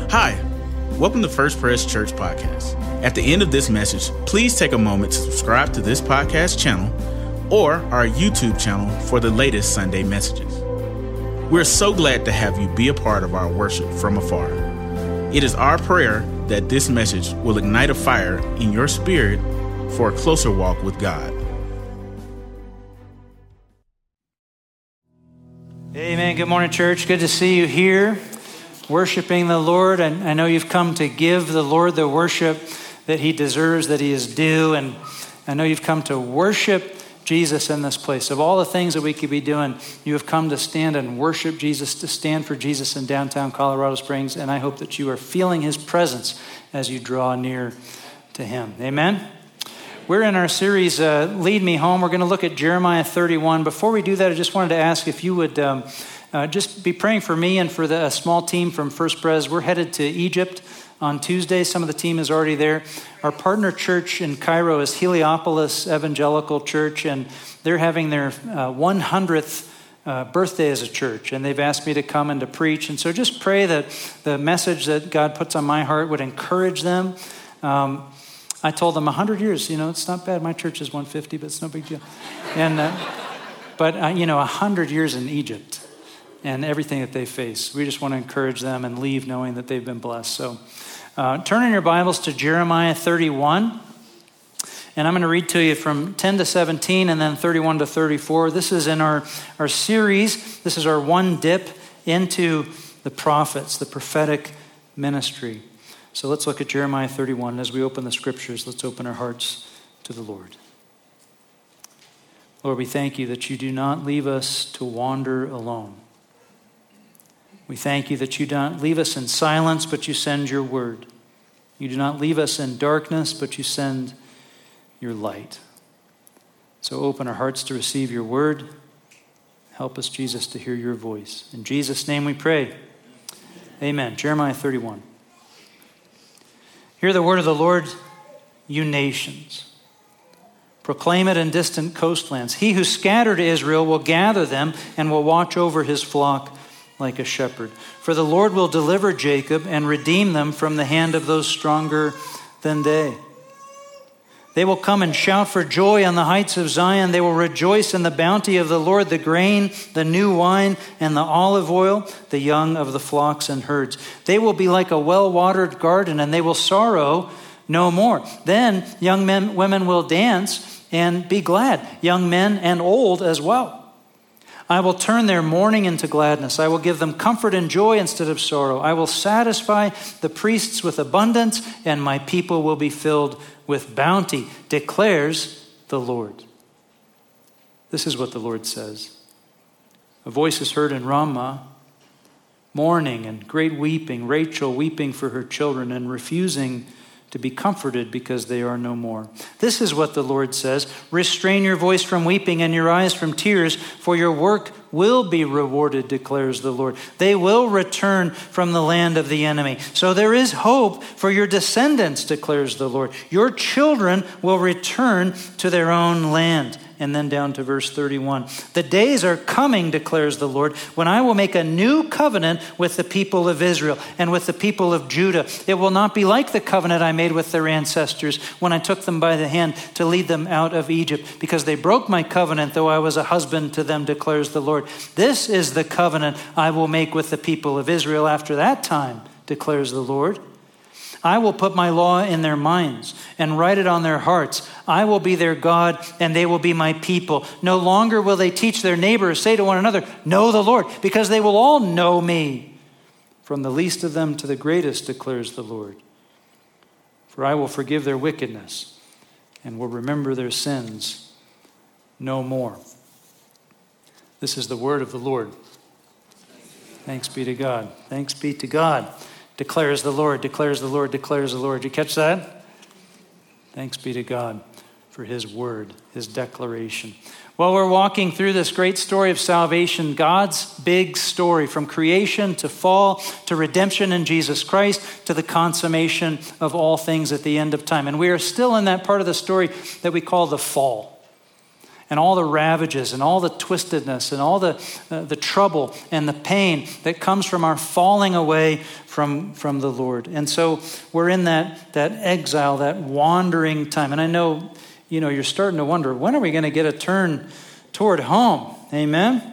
Hi, welcome to First Pres Church Podcast. At the end of this message, please take a moment to subscribe to this podcast channel or our YouTube channel for the latest Sunday messages. We're so glad to have you be a part of our worship from afar. It is our prayer that this message will ignite a fire in your spirit for a closer walk with God. Amen. Good morning, church. Good to see you here, worshiping the Lord. And I know you've come to give the Lord the worship that he deserves, that he is due. And I know you've come to worship Jesus in this place. Of all the things that we could be doing, you have come to stand and worship Jesus, to stand for Jesus in downtown Colorado Springs. And I hope that you are feeling his presence as you draw near to him. Amen. We're in our series, Lead Me Home. We're going to look at Jeremiah 31. Before we do that, I just wanted to ask if you would just be praying for me and for the small team from First Pres. We're headed to Egypt on Tuesday. Some of the team is already there. Our partner church in Cairo is Heliopolis Evangelical Church, and they're having their 100th birthday as a church, and they've asked me to come and to preach. And so just pray that the message that God puts on my heart would encourage them. I told them 100 years, it's not bad. My church is 150, but it's no big deal. And but 100 years in Egypt and everything that they face. We just want to encourage them and leave knowing that they've been blessed. So turn in your Bibles to Jeremiah 31. And I'm going to read to you from 10 to 17 and then 31 to 34. This is in our series. This is our one dip into the prophets, the prophetic ministry. So let's look at Jeremiah 31. As we open the scriptures, let's open our hearts to the Lord. Lord, we thank you that you do not leave us to wander alone. We thank you that you don't leave us in silence, but you send your word. You do not leave us in darkness, but you send your light. So open our hearts to receive your word. Help us, Jesus, to hear your voice. In Jesus' name we pray. Amen. Jeremiah 31. Hear the word of the Lord, you nations. Proclaim it in distant coastlands. He who scattered Israel will gather them and will watch over his flock like a shepherd. For the Lord will deliver Jacob and redeem them from the hand of those stronger than they. They will come and shout for joy on the heights of Zion. They will rejoice in the bounty of the Lord, the grain, the new wine, and the olive oil, the young of the flocks and herds. They will be like a well-watered garden, and they will sorrow no more. Then young men, women will dance and be glad, young men and old as well. I will turn their mourning into gladness. I will give them comfort and joy instead of sorrow. I will satisfy the priests with abundance, and my people will be filled with bounty, declares the Lord. This is what the Lord says. A voice is heard in Ramah, mourning and great weeping, Rachel weeping for her children and refusing to be comforted because they are no more. This is what the Lord says. Restrain your voice from weeping and your eyes from tears, for your work will be rewarded, declares the Lord. They will return from the land of the enemy. So there is hope for your descendants, declares the Lord. Your children will return to their own land. And then down to verse 31. The days are coming, declares the Lord, when I will make a new covenant with the people of Israel and with the people of Judah. It will not be like the covenant I made with their ancestors when I took them by the hand to lead them out of Egypt, because they broke my covenant, though I was a husband to them, declares the Lord. This is the covenant I will make with the people of Israel after that time, declares the Lord. I will put my law in their minds and write it on their hearts. I will be their God, and they will be my people. No longer will they teach their neighbors, say to one another, know the Lord, because they will all know me, from the least of them to the greatest, declares the Lord. For I will forgive their wickedness and will remember their sins no more. This is the word of the Lord. Thanks be to God. Thanks be to God. Declares the Lord, declares the Lord, declares the Lord. Did you catch that? Thanks be to God for his word, his declaration. Well, we're walking through this great story of salvation, God's big story, from creation to fall to redemption in Jesus Christ to the consummation of all things at the end of time. And we are still in that part of the story that we call the fall. and all the ravages and all the twistedness and all the trouble and the pain that comes from our falling away from the Lord. And so we're in that exile, that wandering time. And I know, you're starting to wonder, when are we going to get a turn toward home? Amen?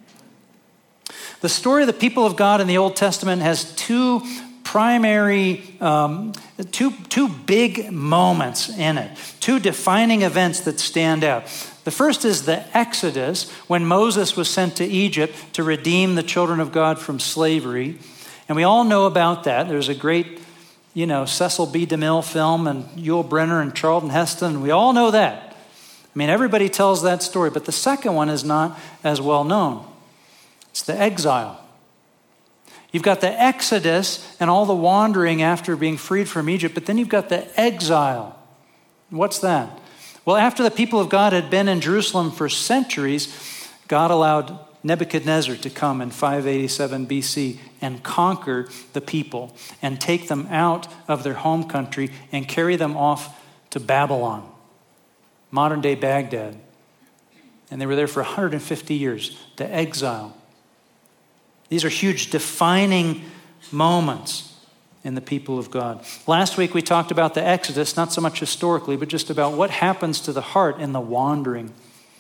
The story of the people of God in the Old Testament has two primary, two big moments in it, two defining events that stand out. The first is the Exodus, when Moses was sent to Egypt to redeem the children of God from slavery. And we all know about that. There's a great, Cecil B. DeMille film, and Yul Brynner and Charlton Heston. We all know that. I mean, everybody tells that story. But the second one is not as well known. It's the exile. You've got the Exodus and all the wandering after being freed from Egypt, but then you've got the exile. What's that? Well, after the people of God had been in Jerusalem for centuries, God allowed Nebuchadnezzar to come in 587 BC and conquer the people and take them out of their home country and carry them off to Babylon, modern-day Baghdad. And they were there for 150 years, the exile. These are huge defining moments in the people of God. Last week we talked about the Exodus, not so much historically, but just about what happens to the heart in the wandering.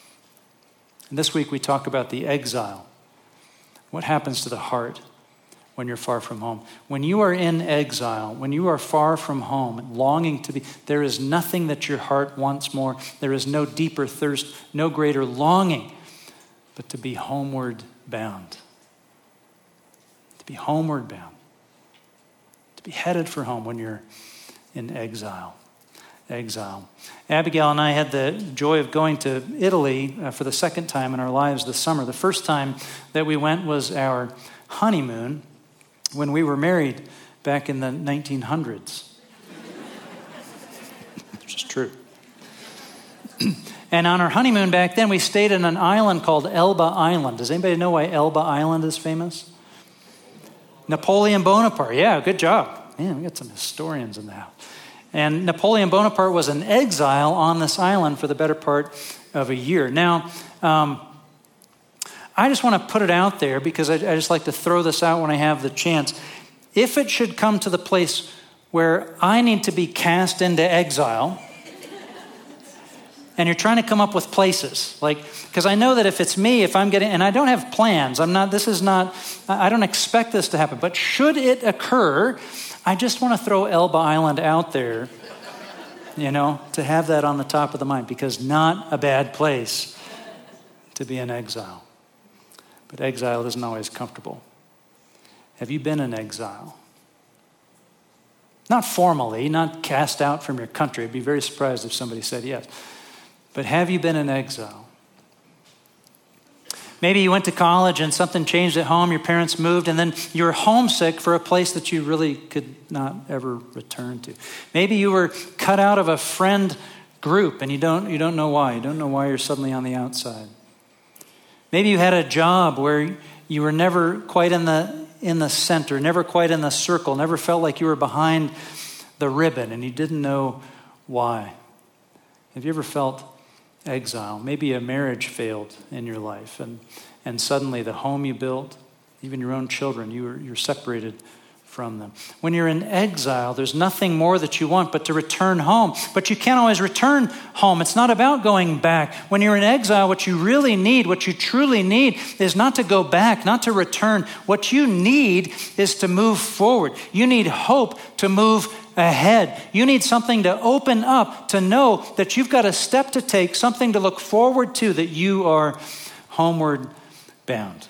And this week we talk about the exile. What happens to the heart when you're far from home? When you are in exile, when you are far from home, longing to be, there is nothing that your heart wants more. There is no deeper thirst, no greater longing, but to be homeward bound. Be homeward bound, to be headed for home when you're in exile. Abigail and I had the joy of going to Italy for the second time in our lives this summer. The first time that we went was our honeymoon when we were married back in the 1900s. Which is true. And on our honeymoon back then, we stayed in an island called Elba Island. Does anybody know why Elba Island is famous? Napoleon Bonaparte. Yeah, good job. Man, we got some historians in the house. And Napoleon Bonaparte was in exile on this island for the better part of a year. Now, I just want to put it out there because I just like to throw this out when I have the chance. If it should come to the place where I need to be cast into exile, and you're trying to come up with places, because I know that if it's me, and I don't have plans, I don't expect this to happen, but should it occur, I just want to throw Elba Island out there, to have that on the top of the mind, because not a bad place to be in exile. But exile isn't always comfortable. Have you been in exile? Not formally, not cast out from your country. I'd be very surprised if somebody said yes. But have you been in exile? Maybe you went to college and something changed at home, your parents moved, and then you were homesick for a place that you really could not ever return to. Maybe you were cut out of a friend group and you don't know why. You don't know why you're suddenly on the outside. Maybe you had a job where you were never quite in the center, never quite in the circle, never felt like you were behind the ribbon and you didn't know why. Have you ever felt exile? Maybe a marriage failed in your life and suddenly the home you built, even your own children, you're separated from them. When you're in exile, there's nothing more that you want but to return home. But you can't always return home. It's not about going back. When you're in exile, what you really need, what you truly need is not to go back, not to return. What you need is to move forward. You need hope to move ahead. You need something to open up, to know that you've got a step to take, something to look forward to, that you are homeward bound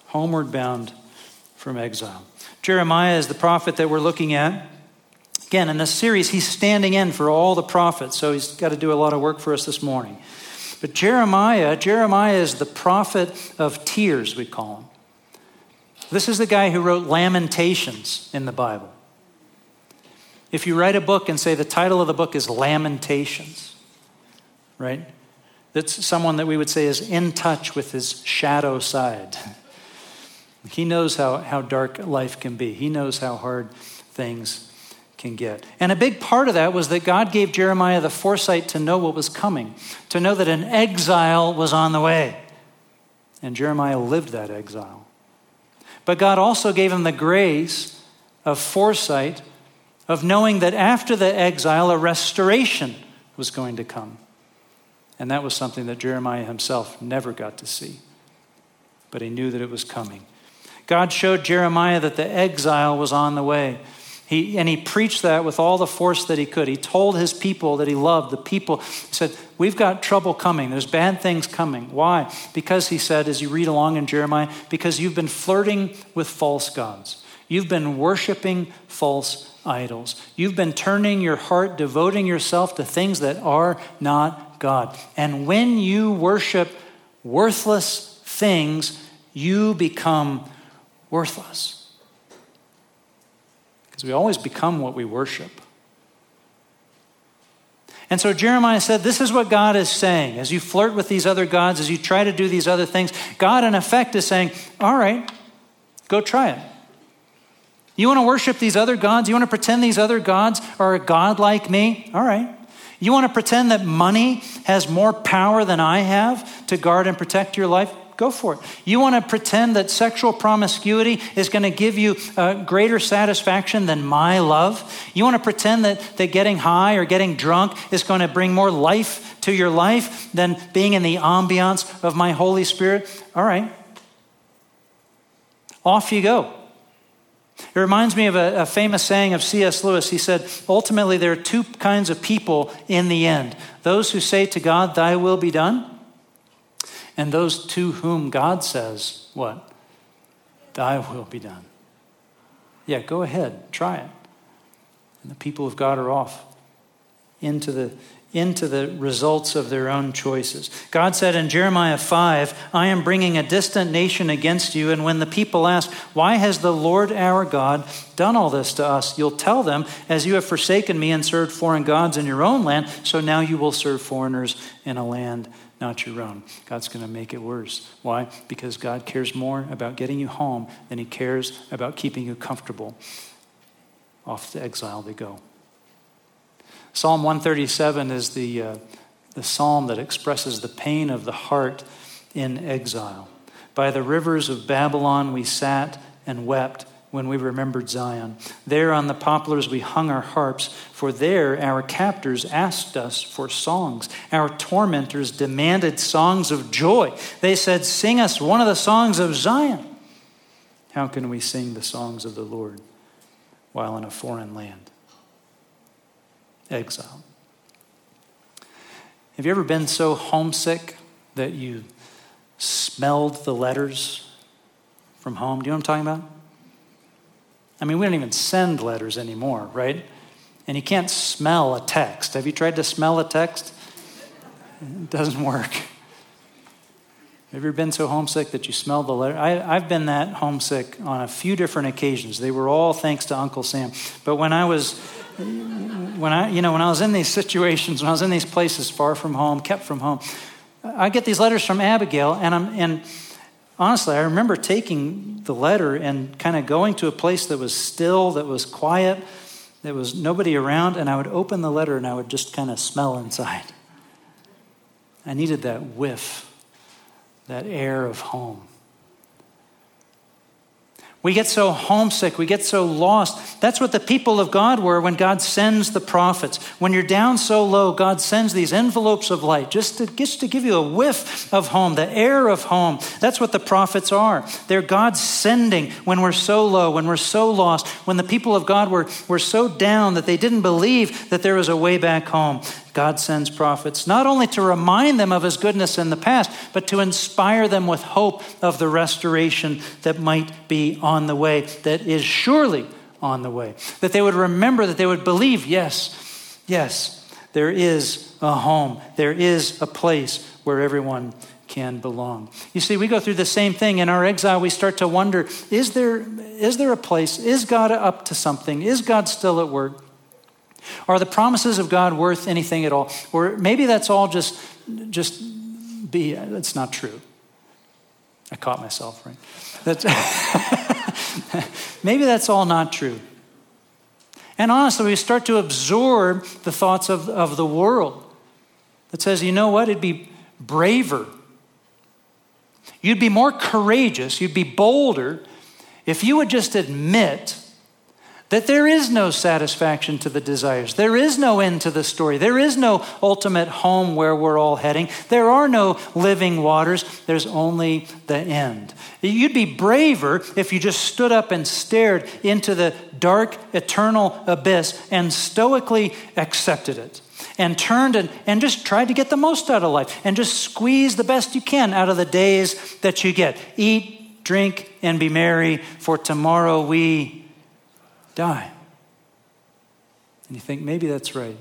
from exile. Jeremiah is the prophet that we're looking at. Again, in this series, he's standing in for all the prophets, so he's got to do a lot of work for us this morning. But Jeremiah is the prophet of tears, we call him. This is the guy who wrote Lamentations in the Bible. If you write a book and say the title of the book is Lamentations, right? That's someone that we would say is in touch with his shadow side. He knows how dark life can be. He knows how hard things can get. And a big part of that was that God gave Jeremiah the foresight to know what was coming, to know that an exile was on the way. And Jeremiah lived that exile. But God also gave him the grace of foresight of knowing that after the exile, a restoration was going to come. And that was something that Jeremiah himself never got to see. But he knew that it was coming. God showed Jeremiah that the exile was on the way. He preached that with all the force that he could. He told his people that he loved, the people. He said, we've got trouble coming. There's bad things coming. Why? Because, he said, as you read along in Jeremiah, because you've been flirting with false gods. You've been worshiping false idols. You've been turning your heart, devoting yourself to things that are not God. And when you worship worthless things, you become worthless. Because we always become what we worship. And so Jeremiah said, this is what God is saying. As you flirt with these other gods, as you try to do these other things, God in effect is saying, all right, go try it. You want to worship these other gods? You want to pretend these other gods are a god like me? All right. You want to pretend that money has more power than I have to guard and protect your life? Go for it. You want to pretend that sexual promiscuity is going to give you greater satisfaction than my love? You want to pretend that getting high or getting drunk is going to bring more life to your life than being in the ambiance of my Holy Spirit? All right. Off you go. It reminds me of a famous saying of C.S. Lewis. He said, ultimately, there are two kinds of people in the end. Those who say to God, thy will be done, and those to whom God says, what? Thy will be done. Yeah, go ahead, try it. And the people of God are off into the results of their own choices. God said in Jeremiah 5, I am bringing a distant nation against you, and when the people ask, why has the Lord our God done all this to us? You'll tell them, as you have forsaken me and served foreign gods in your own land, so now you will serve foreigners in a land not your own. God's going to make it worse. Why? Because God cares more about getting you home than he cares about keeping you comfortable. Off to exile they go. Psalm 137 is the psalm that expresses the pain of the heart in exile. By the rivers of Babylon we sat and wept when we remembered Zion. There on the poplars we hung our harps, for there our captors asked us for songs. Our tormentors demanded songs of joy. They said, sing us one of the songs of Zion. How can we sing the songs of the Lord while in a foreign land? Exile. Have you ever been so homesick that you smelled the letters from home? Do you know what I'm talking about? I mean, we don't even send letters anymore, right? And you can't smell a text. Have you tried to smell a text? It doesn't work. Have you ever been so homesick that you smelled the letter? I've been that homesick on a few different occasions. They were all thanks to Uncle Sam. But when I was in these situations, when I was in these places far from home, kept from home, I get these letters from Abigail, and honestly, I remember taking the letter and kind of going to a place that was still, that was quiet, there was nobody around, and I would open the letter and I would just kind of smell inside. I needed that whiff, that air of home. We get so homesick, we get so lost. That's what the people of God were when God sends the prophets. When you're down so low, God sends these envelopes of light just to give you a whiff of home, the air of home. That's what the prophets are. They're God sending when we're so low, when we're so lost, when the people of God were so down that they didn't believe that there was a way back home. God sends prophets not only to remind them of his goodness in the past, but to inspire them with hope of the restoration that might be on the way, that is surely on the way. That they would remember, that they would believe, yes, there is a home. There is a place where everyone can belong. You see, we go through the same thing. In our exile, we start to wonder, is there a place? Is God up to something? Is God still at work? Are the promises of God worth anything at all? Or maybe that's all it's not true. I caught myself, right? Maybe that's all not true. And honestly, we start to absorb the thoughts of the world that says, you know what, it'd be braver. You'd be more courageous, you'd be bolder if you would just admit that there is no satisfaction to the desires. There is no end to the story. There is no ultimate home where we're all heading. There are no living waters. There's only the end. You'd be braver if you just stood up and stared into the dark, eternal abyss and stoically accepted it and turned and just tried to get the most out of life and just squeeze the best you can out of the days that you get. Eat, drink, and be merry, for tomorrow we die. And you think, maybe that's right.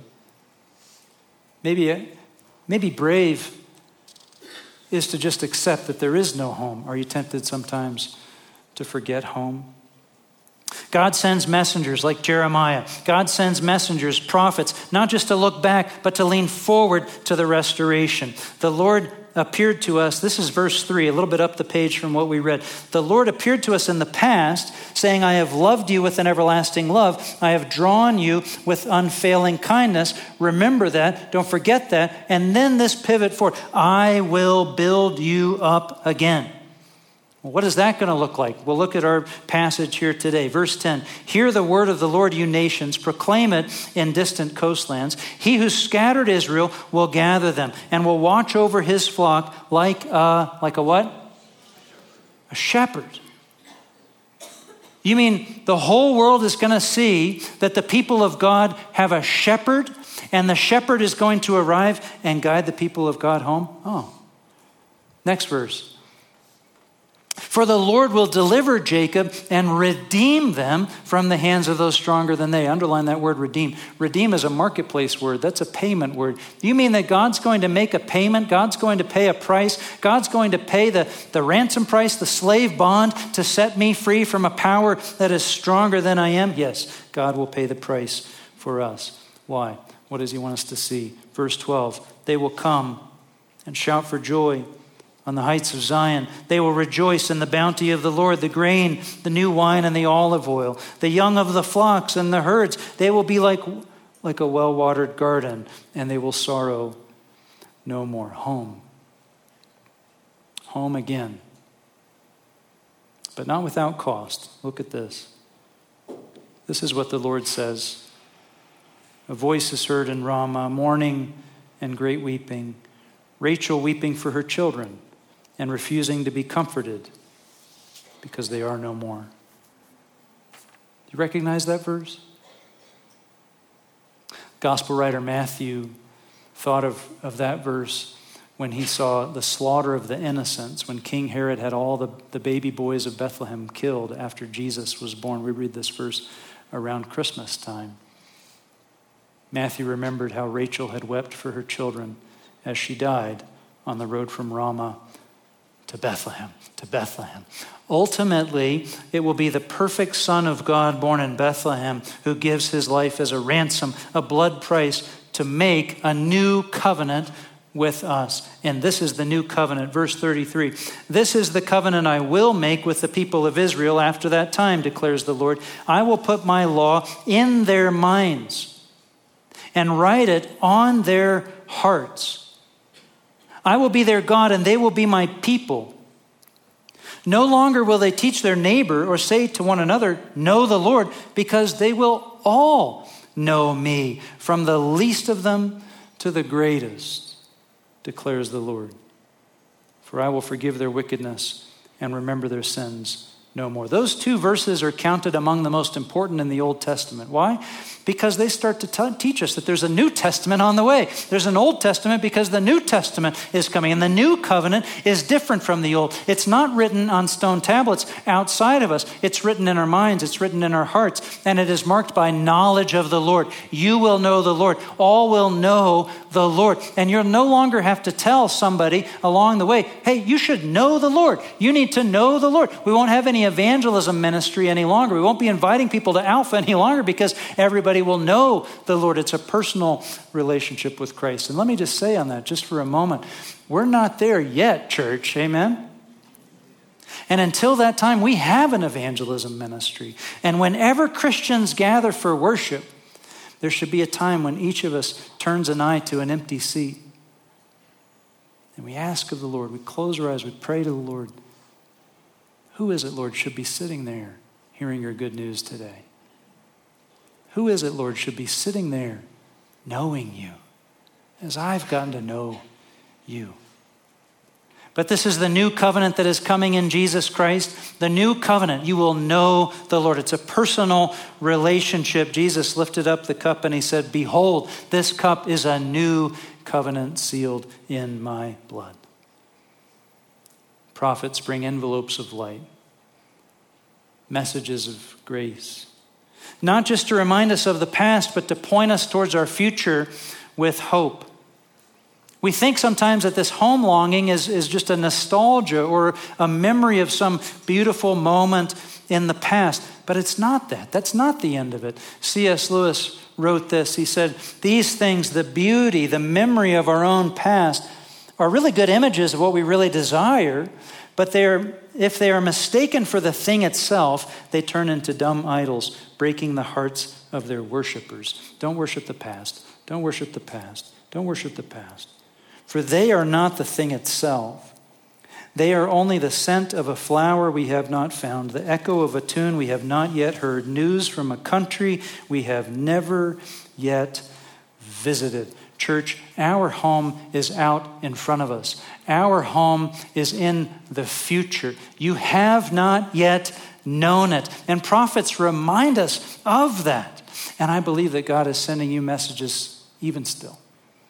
Maybe brave is to just accept that there is no home. Are you tempted sometimes to forget home? God sends messengers like Jeremiah. God sends messengers, prophets, not just to look back, but to lean forward to the restoration. The Lord appeared to us, this is verse 3, a little bit up the page from what we read. The Lord appeared to us in the past, saying, I have loved you with an everlasting love. I have drawn you with unfailing kindness. Remember that. Don't forget that. And then this pivot forward. I will build you up again. Well, what is that going to look like? We'll look at our passage here today. Verse 10, hear the word of the Lord, you nations. Proclaim it in distant coastlands. He who scattered Israel will gather them and will watch over his flock like a what? A shepherd. You mean the whole world is going to see that the people of God have a shepherd, and the shepherd is going to arrive and guide the people of God home? Oh. Next verse. For the Lord will deliver Jacob and redeem them from the hands of those stronger than they. Underline that word redeem. Redeem is a marketplace word. That's a payment word. You mean that God's going to make a payment? God's going to pay a price? God's going to pay the ransom price, the slave bond to set me free from a power that is stronger than I am? Yes, God will pay the price for us. Why? What does he want us to see? Verse 12, they will come and shout for joy on the heights of Zion. They will rejoice in the bounty of the Lord, the grain, the new wine, and the olive oil. The young of the flocks and the herds, they will be like a well-watered garden, and they will sorrow no more. Home. Home again. But not without cost. Look at this. This is what the Lord says. A voice is heard in Ramah, mourning and great weeping. Rachel weeping for her children and refusing to be comforted because they are no more. Do you recognize that verse? Gospel writer Matthew thought of that verse when he saw the slaughter of the innocents, when King Herod had all the baby boys of Bethlehem killed after Jesus was born. We read this verse around Christmas time. Matthew remembered how Rachel had wept for her children as she died on the road from Ramah to Bethlehem. Ultimately, it will be the perfect Son of God born in Bethlehem who gives his life as a ransom, a blood price to make a new covenant with us. And this is the new covenant. Verse 33, this is the covenant I will make with the people of Israel after that time, declares the Lord. I will put my law in their minds and write it on their hearts. I will be their God, and they will be my people. No longer will they teach their neighbor or say to one another, know the Lord, because they will all know me, from the least of them to the greatest, declares the Lord. For I will forgive their wickedness and remember their sins no more. Those two verses are counted among the most important in the Old Testament. Why? Because they start to teach us that there's a New Testament on the way. There's an Old Testament because the New Testament is coming. And the new covenant is different from the old. It's not written on stone tablets outside of us. It's written in our minds. It's written in our hearts. And it is marked by knowledge of the Lord. You will know the Lord. All will know the Lord. And you'll no longer have to tell somebody along the way, hey, you should know the Lord. You need to know the Lord. We won't have any evangelism ministry any longer. We won't be inviting people to Alpha any longer because everybody will know the Lord. It's a personal relationship with Christ. And let me just say on that just for a moment, we're not there yet, church. Amen? And until that time, we have an evangelism ministry. And whenever Christians gather for worship, there should be a time when each of us turns an eye to an empty seat. And we ask of the Lord, we close our eyes, we pray to the Lord, who is it, Lord, should be sitting there hearing your good news today? Who is it, Lord, should be sitting there knowing you as I've gotten to know you? But this is the new covenant that is coming in Jesus Christ. The new covenant, you will know the Lord. It's a personal relationship. Jesus lifted up the cup and he said, behold, this cup is a new covenant sealed in my blood. Prophets bring envelopes of light, messages of grace, not just to remind us of the past, but to point us towards our future with hope. We think sometimes that this home longing is just a nostalgia or a memory of some beautiful moment in the past, but it's not that. That's not the end of it. C.S. Lewis wrote this. He said, these things, the beauty, the memory of our own past, are really good images of what we really desire, but if they are mistaken for the thing itself, they turn into dumb idols, breaking the hearts of their worshipers. Don't worship the past. Don't worship the past. Don't worship the past. For they are not the thing itself. They are only the scent of a flower we have not found, the echo of a tune we have not yet heard, news from a country we have never yet visited. Church, our home is out in front of us. Our home is in the future. You have not yet known it. And prophets remind us of that. And I believe that God is sending you messages even still.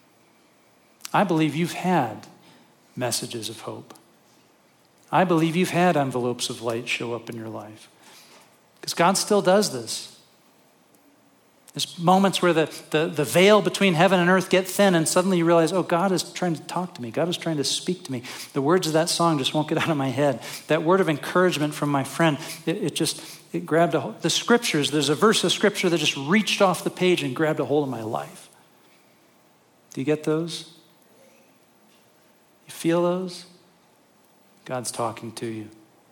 I believe you've had messages of hope. I believe you've had envelopes of light show up in your life. Because God still does this. There's moments where the veil between heaven and earth get thin and suddenly you realize, oh, God is trying to talk to me. God is trying to speak to me. The words of that song just won't get out of my head. That word of encouragement from my friend, it grabbed the scriptures. There's a verse of scripture that just reached off the page and grabbed a hold of my life. Do you get those? You feel those? God's talking to you.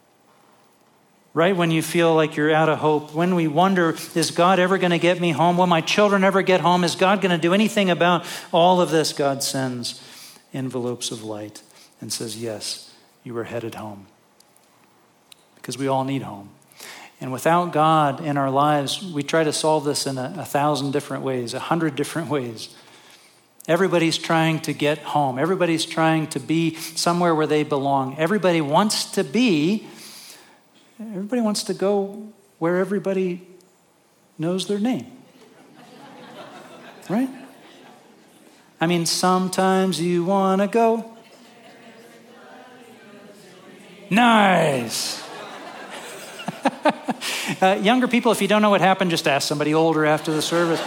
Right when you feel like you're out of hope, when we wonder, is God ever going to get me home? Will my children ever get home? Is God going to do anything about all of this? God sends envelopes of light and says, yes, you are headed home. Because we all need home. And without God in our lives, we try to solve this in 1,000 different ways, 100 different ways. Everybody's trying to get home. Everybody's trying to be somewhere where they belong. Everybody wants to go where everybody knows their name. Right? I mean, sometimes you want to go. Nice. Younger people, if you don't know what happened, just ask somebody older after the service.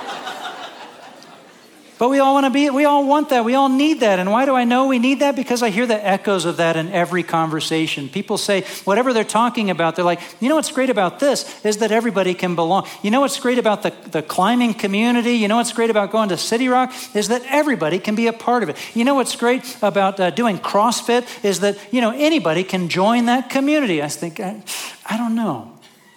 But we all want that. We all need that. And why do I know we need that? Because I hear the echoes of that in every conversation. People say, whatever they're talking about, they're like, you know what's great about this is that everybody can belong. You know what's great about the climbing community? You know what's great about going to City Rock is that everybody can be a part of it. You know what's great about doing CrossFit is that, anybody can join that community. I think, I don't know.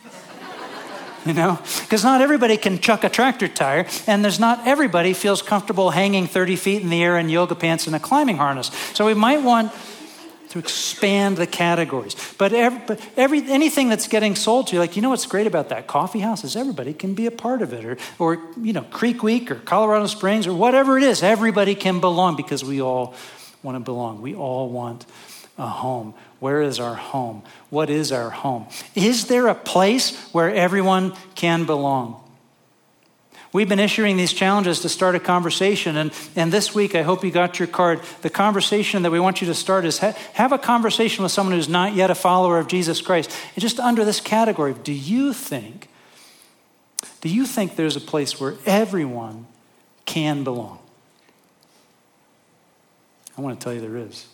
Because not everybody can chuck a tractor tire, and not everybody feels comfortable hanging 30 feet in the air in yoga pants and a climbing harness. So we might want to expand the categories. But anything that's getting sold to you, like, what's great about that coffee house is everybody can be a part of it, or Creek Week or Colorado Springs or whatever it is. Everybody can belong because we all want to belong. We all want a home. Where is our home? What is our home? Is there a place where everyone can belong? We've been issuing these challenges to start a conversation, and this week, I hope you got your card. The conversation that we want you to start is have a conversation with someone who's not yet a follower of Jesus Christ. And just under this category, do you think there's a place where everyone can belong? I want to tell you there is.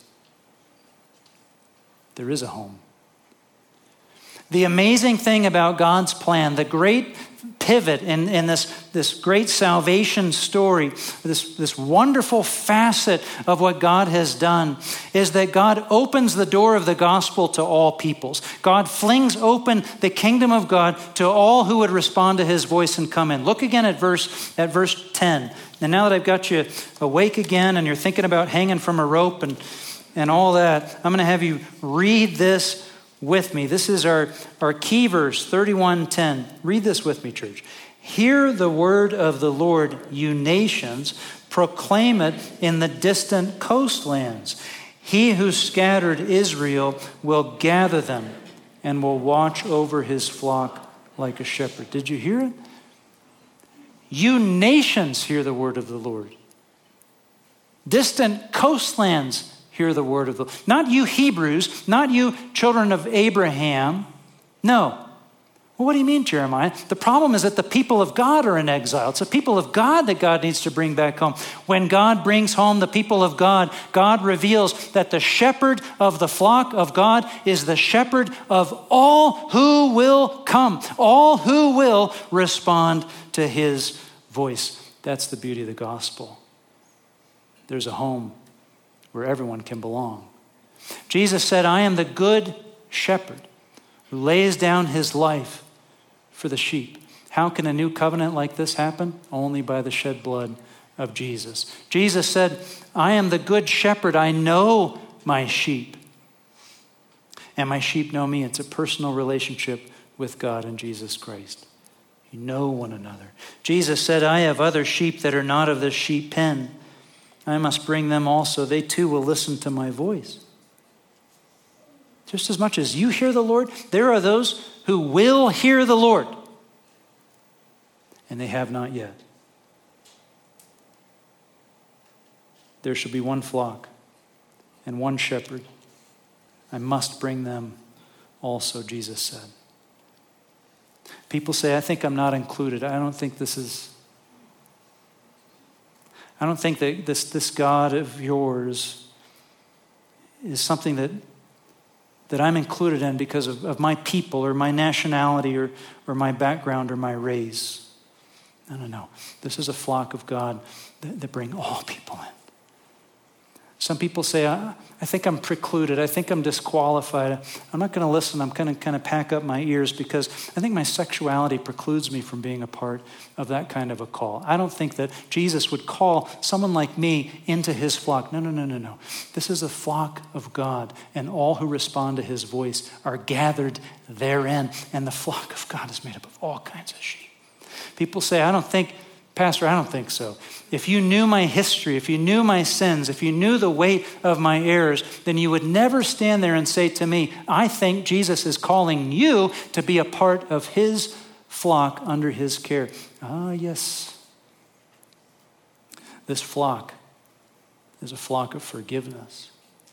There is a home. The amazing thing about God's plan, the great pivot in this great salvation story, this wonderful facet of what God has done, is that God opens the door of the gospel to all peoples. God flings open the kingdom of God to all who would respond to his voice and come in. Look again at verse 10. And now that I've got you awake again and you're thinking about hanging from a rope and all that, I'm going to have you read this with me. This is our key verse, 31:10. Read this with me, church. Hear the word of the Lord, you nations. Proclaim it in the distant coastlands. He who scattered Israel will gather them and will watch over his flock like a shepherd. Did you hear it? You nations hear the word of the Lord. Distant coastlands hear the word of the Lord. Not you Hebrews, not you children of Abraham. No. Well, what do you mean, Jeremiah? The problem is that the people of God are in exile. It's the people of God that God needs to bring back home. When God brings home the people of God, God reveals that the shepherd of the flock of God is the shepherd of all who will come, all who will respond to his voice. That's the beauty of the gospel. There's a home where everyone can belong. Jesus said, I am the good shepherd who lays down his life for the sheep. How can a new covenant like this happen? Only by the shed blood of Jesus. Jesus said, I am the good shepherd. I know my sheep. And my sheep know me. It's a personal relationship with God and Jesus Christ. You know one another. Jesus said, I have other sheep that are not of this sheep pen. I must bring them also. They too will listen to my voice. Just as much as you hear the Lord, there are those who will hear the Lord, and they have not yet. There shall be one flock and one shepherd. I must bring them also, Jesus said. People say, I think I'm not included. I don't think that this God of yours is something that I'm included in because of my people or my nationality or my background or my race. No. This is a flock of God that bring all people in. Some people say, I think I'm precluded. I think I'm disqualified. I'm not going to listen. I'm going to kind of pack up my ears because I think my sexuality precludes me from being a part of that kind of a call. I don't think that Jesus would call someone like me into his flock. No. This is a flock of God, and all who respond to his voice are gathered therein. And the flock of God is made up of all kinds of sheep. People say, Pastor, I don't think so. If you knew my history, if you knew my sins, if you knew the weight of my errors, then you would never stand there and say to me, I think Jesus is calling you to be a part of his flock under his care. Ah, yes. This flock is a flock of forgiveness.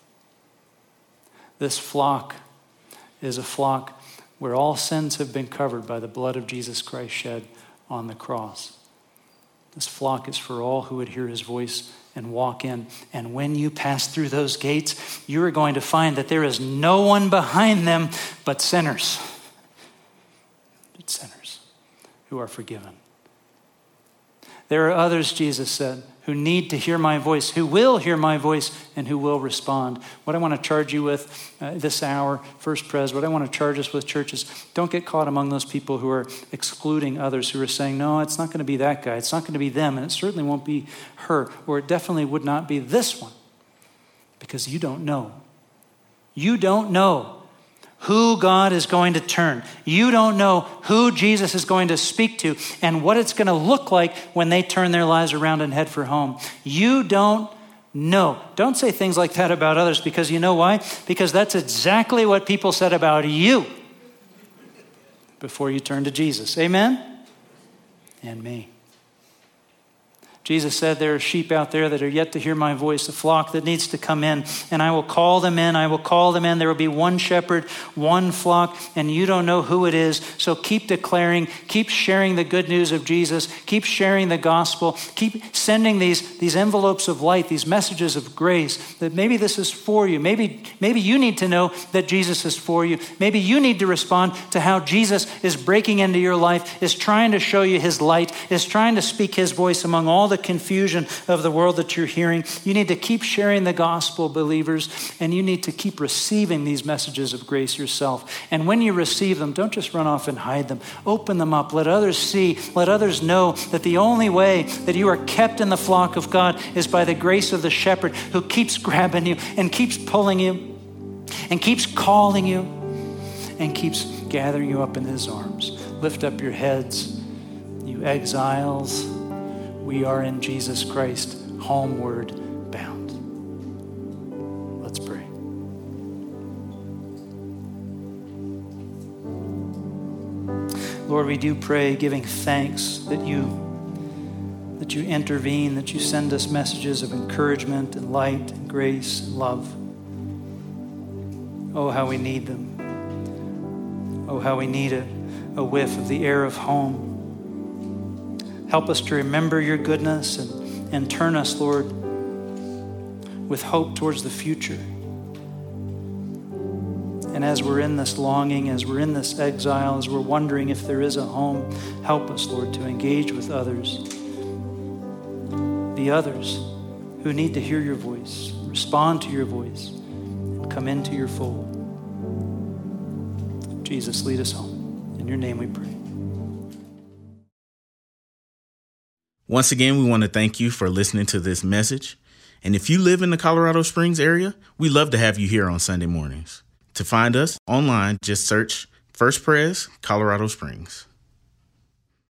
This flock is a flock where all sins have been covered by the blood of Jesus Christ shed on the cross. This flock is for all who would hear his voice and walk in. And when you pass through those gates, you are going to find that there is no one behind them but sinners. It's sinners who are forgiven. There are others, Jesus said, who need to hear my voice, who will hear my voice, and who will respond. What I want to charge you with this hour, First Pres, what I want to charge us with, churches, don't get caught among those people who are excluding others, who are saying, no, it's not going to be that guy, it's not going to be them, and it certainly won't be her, or it definitely would not be this one, because you don't know. You don't know who God is going to turn. You don't know who Jesus is going to speak to and what it's going to look like when they turn their lives around and head for home. You don't know. Don't say things like that about others, because you know why? Because that's exactly what people said about you before you turned to Jesus. Amen? And me. Jesus said there are sheep out there that are yet to hear my voice, a flock that needs to come in, and I will call them in. I will call them in. There will be one shepherd, one flock, and you don't know who it is. So keep declaring, keep sharing the good news of Jesus, keep sharing the gospel, keep sending these envelopes of light, these messages of grace, that maybe this is for you. Maybe you need to know that Jesus is for you. Maybe you need to respond to how Jesus is breaking into your life, is trying to show you his light, is trying to speak his voice among all the confusion of the world that you're hearing. You need to keep sharing the gospel, believers, and you need to keep receiving these messages of grace yourself. And when you receive them, don't just run off and hide them. Open them up. Let others see. Let others know that the only way that you are kept in the flock of God is by the grace of the shepherd who keeps grabbing you and keeps pulling you and keeps calling you and keeps gathering you up in his arms. Lift up your heads, you exiles. We are in Jesus Christ, homeward bound. Let's pray. Lord, we do pray, giving thanks that you intervene, that you send us messages of encouragement and light and grace and love. Oh, how we need them. Oh, how we need a whiff of the air of home. Help us to remember your goodness and turn us, Lord, with hope towards the future. And as we're in this longing, as we're in this exile, as we're wondering if there is a home, help us, Lord, to engage with others. The others who need to hear your voice, respond to your voice, and come into your fold. Jesus, lead us home. In your name we pray. Once again, we want to thank you for listening to this message. And if you live in the Colorado Springs area, we love to have you here on Sunday mornings. To find us online, just search First Pres Colorado Springs.